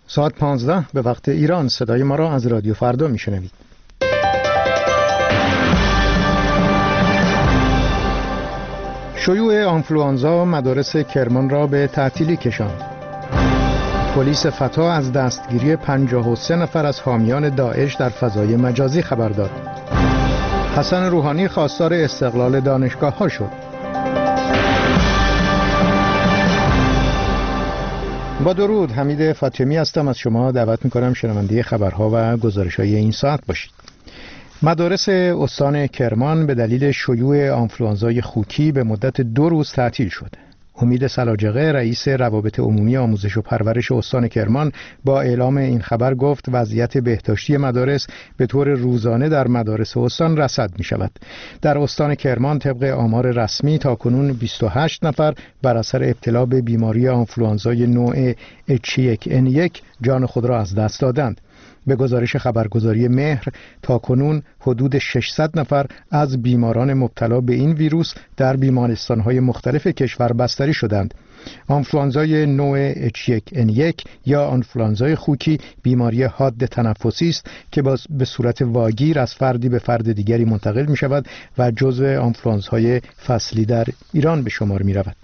ساعت 15 به وقت ایران صدای ما را از رادیو فردا میشنوید. شیوع آنفلوانزا مدارس کرمان را به تعطیلی کشاند. پلیس فتا از دستگیری 53 نفر از حامیان داعش در فضای مجازی خبر داد. حسن روحانی خواستار استقلال دانشگاه‌ها شد. با درود، حمید فاطمی هستم. از شما دعوت می‌کنم شنونده خبرها و گزارش‌های این ساعت باشید. مدارس استان کرمان به دلیل شیوع آنفلوانزای خوکی به مدت 2 روز تعطیل شد. امید سلاجقه رئیس روابط عمومی آموزش و پرورش استان کرمان با اعلام این خبر گفت وضعیت بهداشتی مدارس به طور روزانه در مدارس استان رصد می شود. در استان کرمان طبق آمار رسمی تاکنون 28 نفر بر اثر ابتلا به بیماری آنفلوانزای نوع H1N1 جان خود را از دست دادند. به گزارش خبرگزاری مهر تاکنون حدود 600 نفر از بیماران مبتلا به این ویروس در بیمارستان‌های مختلف کشور بستری شدند. آنفلوانزای نوع H1N1 یا آنفلوانزای خوکی بیماری حاد تنفسی است که به صورت واگیر از فردی به فرد دیگری منتقل می شود و جزو آنفلوانزهای فصلی در ایران به شمار می رود.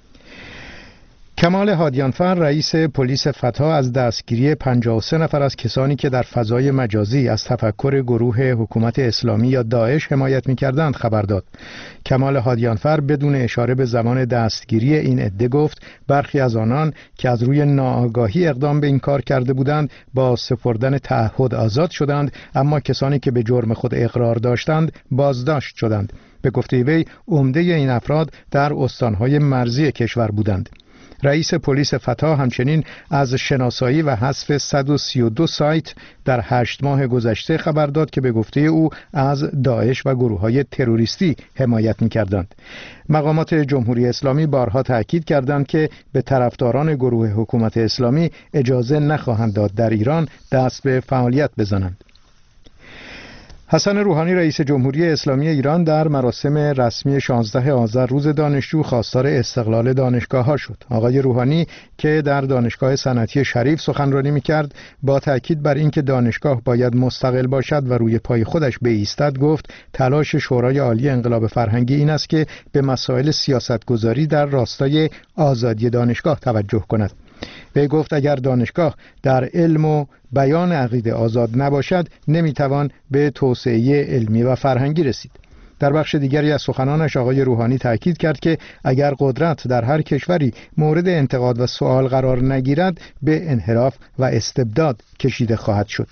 کمال هادیانفر رئیس پلیس فتا از دستگیری 53 نفر از کسانی که در فضای مجازی از تفکر گروه حکومت اسلامی یا داعش حمایت می‌کردند خبر داد. کمال هادیانفر بدون اشاره به زمان دستگیری این عده گفت برخی از آنان که از روی ناآگاهی اقدام به این کار کرده بودند با سپردن تعهد آزاد شدند، اما کسانی که به جرم خود اقرار داشتند بازداشت شدند. به گفته وی عمده این افراد در استان‌های مرزی کشور بودند. رئیس پلیس فتا همچنین از شناسایی و حذف 132 سایت در 8 ماه گذشته خبر داد که به گفته او از داعش و گروه‌های تروریستی حمایت می‌کردند. مقامات جمهوری اسلامی بارها تأکید کردند که به طرفداران گروه حکومت اسلامی اجازه نخواهند داد در ایران دست به فعالیت بزنند. حسن روحانی رئیس جمهوری اسلامی ایران در مراسم رسمی 16 آذر روز دانشجو خواستار استقلال دانشگاه‌ها شد. آقای روحانی که در دانشگاه صنعتی شریف سخنرانی می‌کرد با تاکید بر اینکه دانشگاه باید مستقل باشد و روی پای خودش بایستد گفت تلاش شورای عالی انقلاب فرهنگی این است که به مسائل سیاستگذاری در راستای آزادی دانشگاه توجه کند. وی گفت اگر دانشگاه در علم و بیان عقیده آزاد نباشد نمیتوان به توسعه علمی و فرهنگی رسید. در بخش دیگری از سخنانش آقای روحانی تاکید کرد که اگر قدرت در هر کشوری مورد انتقاد و سؤال قرار نگیرد به انحراف و استبداد کشیده خواهد شد.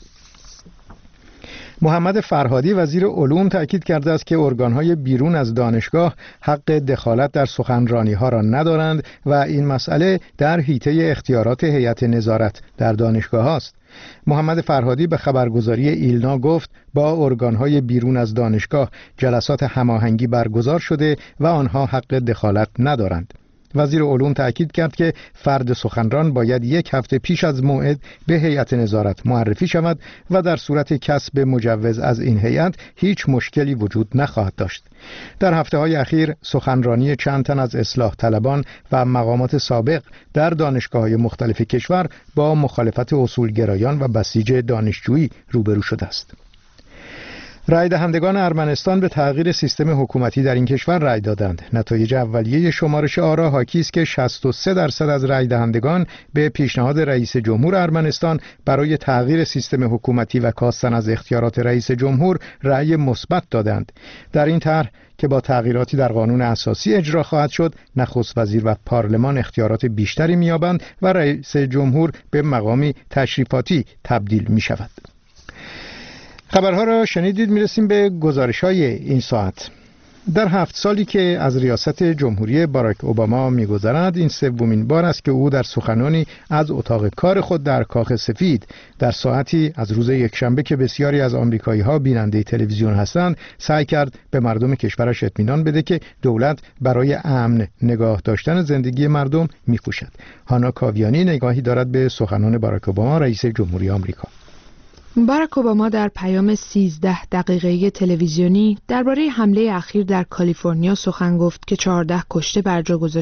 محمد فرهادی وزیر علوم تأکید کرده است که ارگان‌های بیرون از دانشگاه حق دخالت در سخنرانی‌ها را ندارند و این مسئله در حیطه اختیارات هیئت نظارت در دانشگاه است. محمد فرهادی به خبرگزاری ایلنا گفت با ارگان‌های بیرون از دانشگاه جلسات هماهنگی برگزار شده و آنها حق دخالت ندارند. وزیر علوم تأکید کرد که فرد سخنران باید 1 هفته پیش از موعد به هیئت نظارت معرفی شود و در صورت کسب مجوز از این هیئت هیچ مشکلی وجود نخواهد داشت. در هفته‌های اخیر سخنرانی چند تن از اصلاح طلبان و مقامات سابق در دانشگاه‌های مختلف کشور با مخالفت اصولگرایان و بسیج دانشجویی روبرو شده است. رای دهندگان ارمنستان به تغییر سیستم حکومتی در این کشور رای دادند. نتایج اولیه شمارش آرا حاکی است که 63% از رای دهندگان به پیشنهاد رئیس جمهور ارمنستان برای تغییر سیستم حکومتی و کاستن از اختیارات رئیس جمهور رای مثبت دادند. در این طرح که با تغییراتی در قانون اساسی اجرا خواهد شد، نخست وزیر و پارلمان اختیارات بیشتری می‌یابند و رئیس جمهور به مقامی تشریفاتی تبدیل می‌شود. خبرها را شنیدید. میرسیم به گزارش‌های این ساعت. در 7 سالی که از ریاست جمهوری باراک اوباما می‌گذرد، این 3مین بار است که او در سخنانی از اتاق کار خود در کاخ سفید در ساعتی از روز یکشنبه که بسیاری از آمریکایی‌ها بیننده تلویزیون هستند، سعی کرد به مردم کشورش اطمینان بده که دولت برای امن نگاه داشتن زندگی مردم می‌کوشد. هانا کاویانی نگاهی دارد به سخنان باراک اوباما رئیس جمهوری آمریکا. باراک اوباما در پیام 13 دقیقه‌ای تلویزیونی درباره حمله اخیر در کالیفرنیا سخن گفت که 14 کشته بر جا گذاشته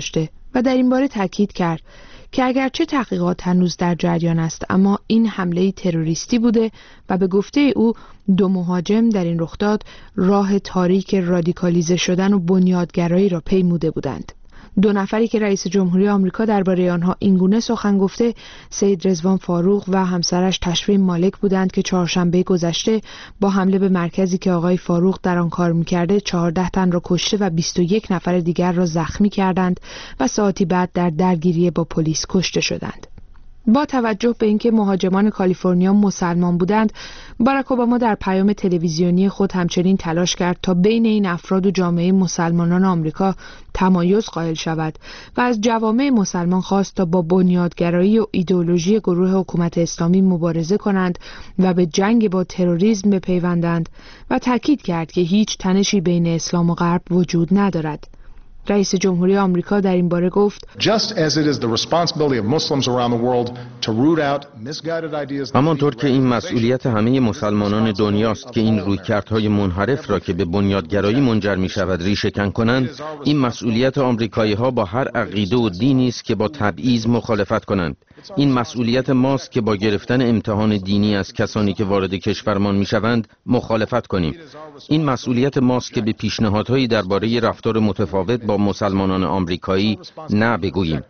و در این باره تاکید کرد که اگرچه تحقیقات هنوز در جریان است، اما این حمله تروریستی بوده و به گفته او 2 مهاجم در این رخداد راه تاریک رادیکالیزه شدن و بنیادگرایی را پیموده بودند. 2 نفری که رئیس جمهوری آمریکا درباره آنها اینگونه سخن گفته، سید رضوان فاروق و همسرش تشفین مالک بودند که چهارشنبه گذشته با حمله به مرکزی که آقای فاروق در آن کار می‌کرده 14 تن را کشته و 21 نفر دیگر را زخمی کردند و ساعتی بعد در درگیری با پلیس کشته شدند. با توجه به اینکه مهاجمان کالیفرنیا مسلمان بودند، باراک اوباما در پیام تلویزیونی خود همچنین تلاش کرد تا بین این افراد و جامعه مسلمانان آمریکا تمایز قائل شود و از جوامع مسلمان خواست تا با بنیادگرایی و ایدئولوژی گروه حکومت اسلامی مبارزه کنند و به جنگ با تروریسم بپیوندند و تاکید کرد که هیچ تنشی بین اسلام و غرب وجود ندارد. رئیس جمهوری آمریکا در این باره گفت: همانطور که این مسئولیت همه مسلمانان دنیاست که این رویکردهای منحرف را که به بنیادگرایی منجر می شود ریشه‌کن کنند، این مسئولیت آمریکایی‌ها با هر عقیده و دینی است که با تبعیض مخالفت کنند. این مسئولیت ماست که با گرفتن امتحان دینی از کسانی که وارد کشورمان میشوند مخالفت کنیم. این مسئولیت ماست که به پیشنهادهایی درباره رفتار متفاوت با مسلمانان آمریکایی نه بگوییم.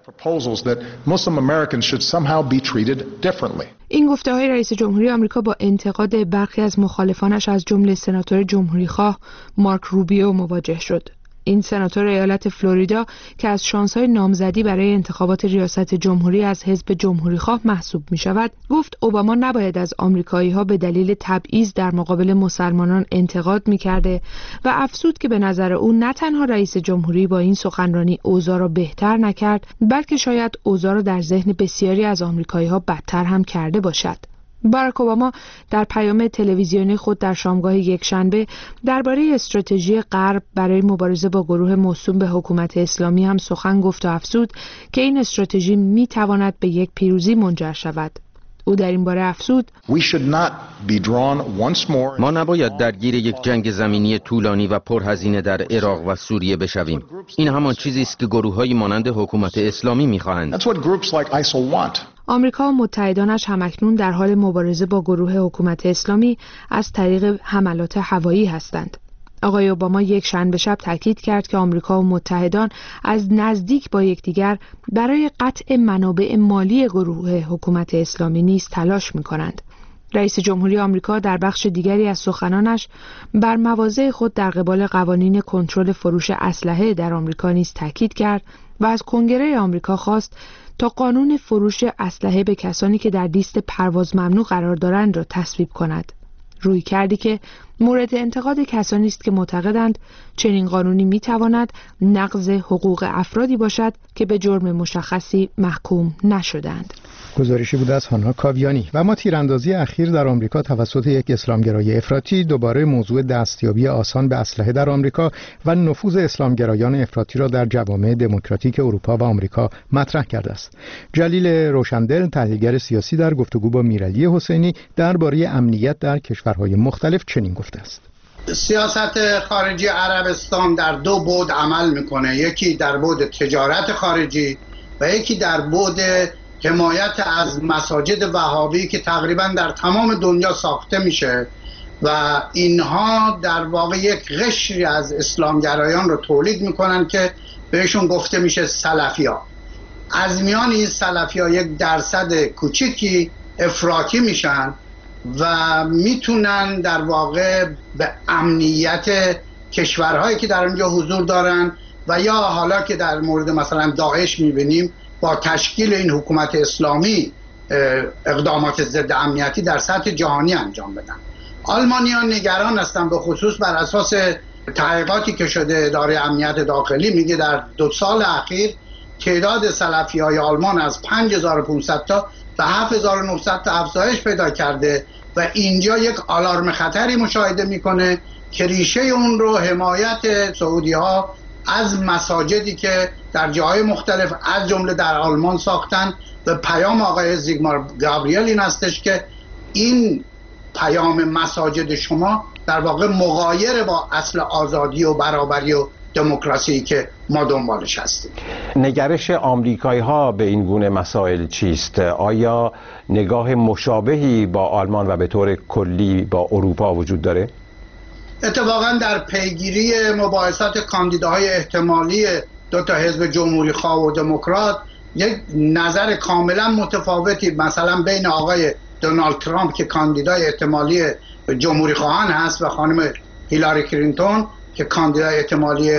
این گفته‌های رئیس جمهوری آمریکا با انتقاد برخی از مخالفانش از جمله سناتور جمهوریخواه مارک روبیو مواجه شد. این سناتور ایالت فلوریدا که از شانس‌های نامزدی برای انتخابات ریاست جمهوری از حزب جمهوریخواه محسوب می‌شود، گفت اوباما نباید از آمریکایی‌ها به دلیل تبعیض در مقابل مسلمانان انتقاد می‌کرده و افزود که به نظر او نه تنها رئیس جمهوری با این سخنرانی اوضاع را بهتر نکرد، بلکه شاید اوضاع را در ذهن بسیاری از آمریکایی‌ها بدتر هم کرده باشد. باراک اوباما در پیام تلویزیونی خود در شامگاه یکشنبه درباره استراتژی غرب برای مبارزه با گروه موسوم به حکومت اسلامی هم سخن گفت و افزود که این استراتژی می‌تواند به یک پیروزی منجر شود. او در این باره افزود: ما نباید درگیر یک جنگ زمینی طولانی و پرهزینه در عراق و سوریه بشویم. این همان چیزی است که گروه‌های مانند حکومت اسلامی می‌خواهند. آمریکا و متحدانش همکنون در حال مبارزه با گروه حکومت اسلامی از طریق حملات هوایی هستند. آقای اوباما یک شنبه شب تاکید کرد که آمریکا و متحدان از نزدیک با یکدیگر برای قطع منابع مالی گروه حکومت اسلامی نیز تلاش می‌کنند. رئیس جمهوری آمریکا در بخش دیگری از سخنانش بر مواضع خود در قبال قوانین کنترل فروش اسلحه در آمریکا نیز تاکید کرد و از کنگره آمریکا خواست تا قانون فروش اسلحه به کسانی که در لیست پرواز ممنوع قرار دارند را تصویب کند. روی کردی که مورد انتقاد کسانی است که معتقدند چنین قانونی میتواند نقض حقوق افرادی باشد که به جرم مشخصی محکوم نشدند. گزارشی بود از هانا کاویانی. و اما تیراندازی اخیر در آمریکا توسط یک اسلامگرای افراطی دوباره موضوع دستیابی آسان به اسلحه در آمریکا و نفوذ اسلامگرایان افراطی را در جوامع دموکراتیک اروپا و آمریکا مطرح کرده است. جلیل روشندل، تحلیلگر سیاسی، در گفتگو با میرعلی حسینی درباره امنیت در کشورهای مختلف چنین گفته است: سیاست خارجی عربستان در 2 بعد عمل میکنه، یکی در بعد تجارت خارجی و یکی در بعد حمایت از مساجد وهابی که تقریبا در تمام دنیا ساخته میشه و اینها در واقع یک قشری از اسلامگرایان رو تولید میکنن که بهشون گفته میشه سلفیا. از میان این سلفیا 1% کوچیکی افراطی میشن و میتونن در واقع به امنیت کشورهایی که در اونجا حضور دارن و یا حالا که در مورد مثلا داعش میبینیم با تشکیل این حکومت اسلامی اقدامات ضد امنیتی در سطح جهانی انجام بدن. آلمانیان نگران هستن، به خصوص بر اساس تحقیقاتی که شده اداره امنیت داخلی میگه در 2 سال اخیر تعداد سلفی‌های آلمان از 5500 تا به 7900 تا افزایش پیدا کرده و اینجا یک آلارم خطری مشاهده میکنه که ریشه اون رو حمایت سعودی‌ها از مساجدی که در جاهای مختلف از جمله در آلمان ساختن و پیام آقای زیگمار گابریل این هستش که این پیام مساجد شما در واقع مغایر با اصل آزادی و برابری و دموکراسی که ما دنبالش هستیم. نگرش آمریکایی‌ها به این گونه مسائل چیست؟ آیا نگاه مشابهی با آلمان و به طور کلی با اروپا وجود داره؟ اتفاقا در پیگیری مباحثات کاندیداهای احتمالی دو تا حزب جمهوری خواه و دموکرات یک نظر کاملا متفاوتی مثلا بین آقای دونالد ترامپ که کاندیدای احتمالی جمهوری خواهان هست و خانم هیلاری کلینتون که کاندیدای احتمالی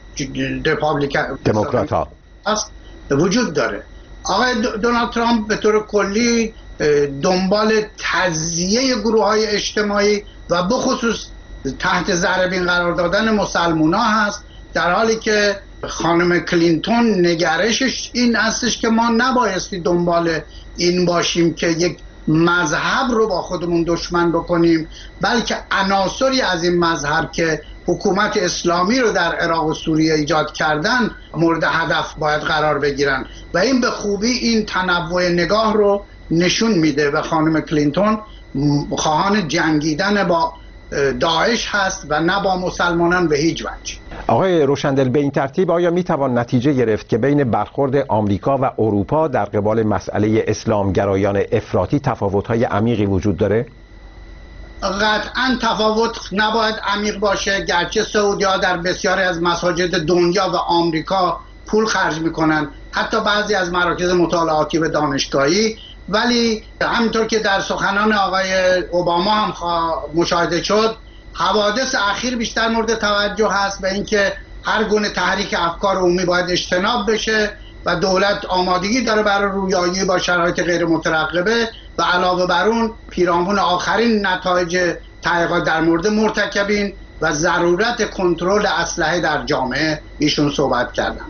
دموکرات ها هست وجود داره. آقای دونالد ترامپ به طور کلی دنبال تضییع گروه‌های اجتماعی و بخصوص تحت ضربین قرار دادن مسلمان‌ها هست، در حالی که خانم کلینتون نگرشش این هستش که ما نبایستی دنبال این باشیم که یک مذهب رو با خودمون دشمن بکنیم، بلکه عناصری از این مذهب که حکومت اسلامی رو در عراق و سوریه ایجاد کردن مورد هدف باید قرار بگیرن و این به خوبی این تنوع نگاه رو نشون میده و خانم کلینتون خواهان جنگیدن با داعش هست و نه با مسلمانان به هیچ وجه. آقای روشندل، به این ترتیب آیا میتوان نتیجه گرفت که بین برخورد آمریکا و اروپا در قبال مسئله اسلامگرایان افراطی تفاوت‌های عمیقی وجود داره؟ قطعا تفاوت نباید عمیق باشه، گرچه سعودی‌ها در بسیاری از مساجد دنیا و آمریکا پول خرج میکنن، حتی بعضی از مراکز مطالعاتی و دانشگاهی، ولی همینطور که در سخنان آقای اوباما هم مشاهده شد، حوادث اخیر بیشتر مورد توجه هست به اینکه هر گونه تحریک افکار عمومی باید اجتناب بشه و دولت آمادگی داره برای رویایی با شرایط غیر مترقبه و علاوه بر اون پیرامون آخرین نتایج تحقیقات در مورد مرتکبین و ضرورت کنترل اسلحه در جامعه ایشون صحبت کردن.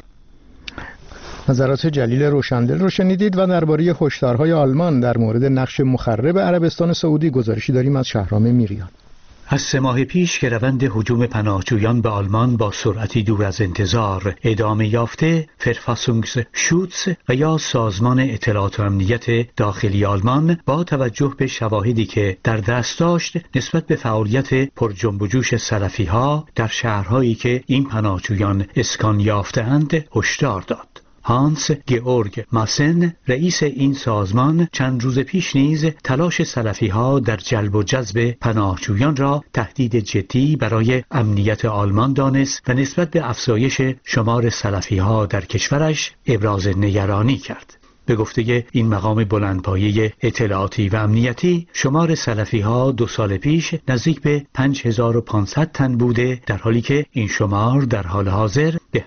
نظرات جلیل روشندل رو شنیدید و درباره هشدارهای آلمان در مورد نقش مخرب عربستان سعودی گزارشی داریم از شهرام میریان. از 3 ماه پیش که روند هجوم پناهجویان به آلمان با سرعتی دور از انتظار ادامه یافته، فرفاسونگسشوتس و یا سازمان اطلاعات و امنیت داخلی آلمان با توجه به شواهدی که در دست داشت نسبت به فعالیت پرجنب و جوش سلفی‌ها در شهرهایی که این پناهجویان اسکان یافته‌اند هشدار داد. هانس گئورگ ماسن، رئیس این سازمان، چند روز پیش نیز تلاش سلفی‌ها در جلب و جذب پناهجویان را تهدید جدی برای امنیت آلمان دانست و نسبت به افزایش شمار سلفی‌ها در کشورش ابراز نگرانی کرد. به گفته این مقام بلندپایه اطلاعاتی و امنیتی، شمار سلفی‌ها 2 سال پیش نزدیک به 5500 تن بوده، در حالی که این شمار در حال حاضر به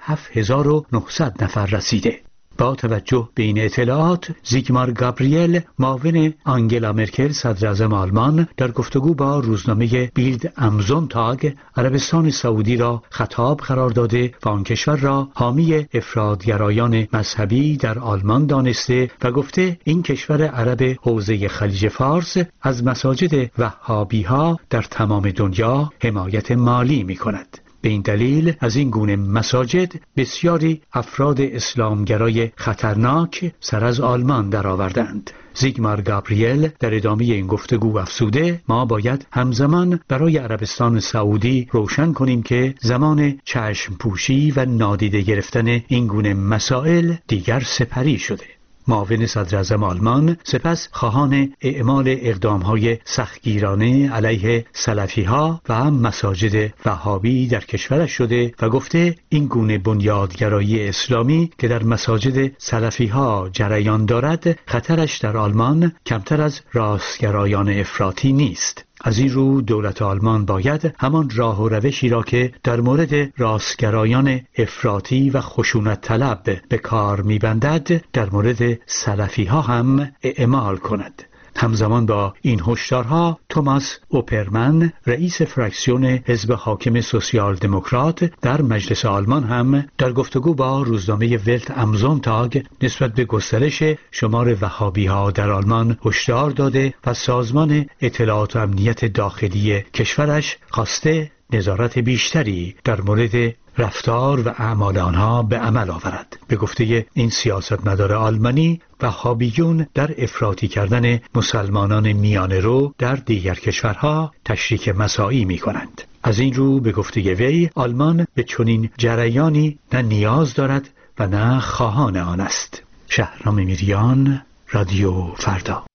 7900 نفر رسیده. با توجه به این اطلاعات، زیگمار گابریل، معاون آنگلا مرکل صدراعظم آلمان، در گفتگو با روزنامه بیلد ام زونتاگ عربستان سعودی را خطاب قرار داده و آن کشور را حامی افراطگرایان مذهبی در آلمان دانسته و گفته این کشور عرب حوزه خلیج فارس از مساجد وهابی‌ها در تمام دنیا حمایت مالی می‌کند. به این دلیل از این گونه مساجد بسیاری افراد اسلامگرای خطرناک سر از آلمان درآوردند. زیگمار گابریل در ادامه این گفتگو افزوده، ما باید همزمان برای عربستان سعودی روشن کنیم که زمان چشم پوشی و نادیده گرفتن این گونه مسائل دیگر سپری شده. معاون صدراعظم آلمان سپس خواهان اعمال اقدام‌های سختگیرانه علیه سلفی‌ها و هم مساجد وهابی در کشورش شده و گفته این گونه بنیادگرایی اسلامی که در مساجد سلفی‌ها جریان دارد، خطرش در آلمان کمتر از راستگرایان افراطی نیست. از این رو دولت آلمان باید همان راه و روشی را که در مورد راستگرایان افراطی و خشونت طلب به کار می‌بندد در مورد سلفی‌ها هم اعمال کند. همزمان با این هشدارها، توماس اوپرمن، رئیس فراکسیون حزب حاکم سوسیال دموکرات در مجلس آلمان، هم در گفتگو با روزنامه ولت ام زونتاگ نسبت به گسترش شمار وهابی‌ها در آلمان هشدار داده و سازمان اطلاعات و امنیت داخلی کشورش خواسته نظارت بیشتری در مورد رفتار و اعمال آنها به عمل آورد. به گفته این سیاستمدار آلمانی، وهابیون در افراطی کردن مسلمانان میانه رو در دیگر کشورها تشریک مساعی می کنند. از این رو به گفته وی، آلمان به چنین جریانی نه نیاز دارد و نه خواهان آن است. شهرام میریان، رادیو فردا.